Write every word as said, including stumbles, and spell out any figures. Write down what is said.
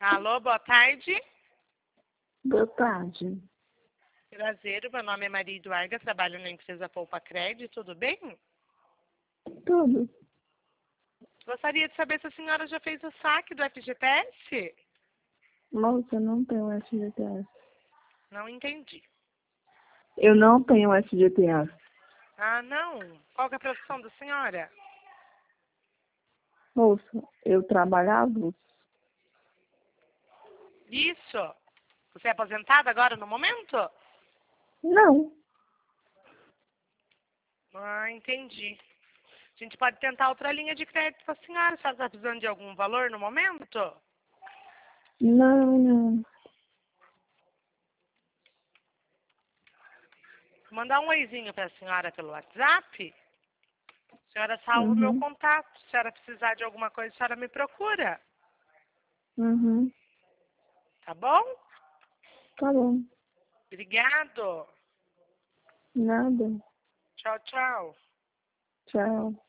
Alô, boa tarde. Boa tarde. Prazer, meu nome é Maria Eduarda, trabalho na empresa Poupa Crédito, tudo bem? Tudo. Gostaria de saber se a senhora já fez o saque do F G T S? Moça, eu não tenho F G T S. Não entendi. Eu não tenho F G T S. Ah, não? Qual que é a profissão da senhora? Moça, eu trabalhava. Isso. Você é aposentada agora no momento? Não. Ah, entendi. A gente pode tentar outra linha de crédito para a senhora. A senhora está precisando de algum valor no momento? Não, não. Vou mandar um oizinho para a senhora pelo WhatsApp. A senhora salva o meu Uhum. contato. Se a senhora precisar de alguma coisa, a senhora me procura. Uhum. Tá bom? Tá bom. Obrigado. Nada. Tchau, tchau. Tchau.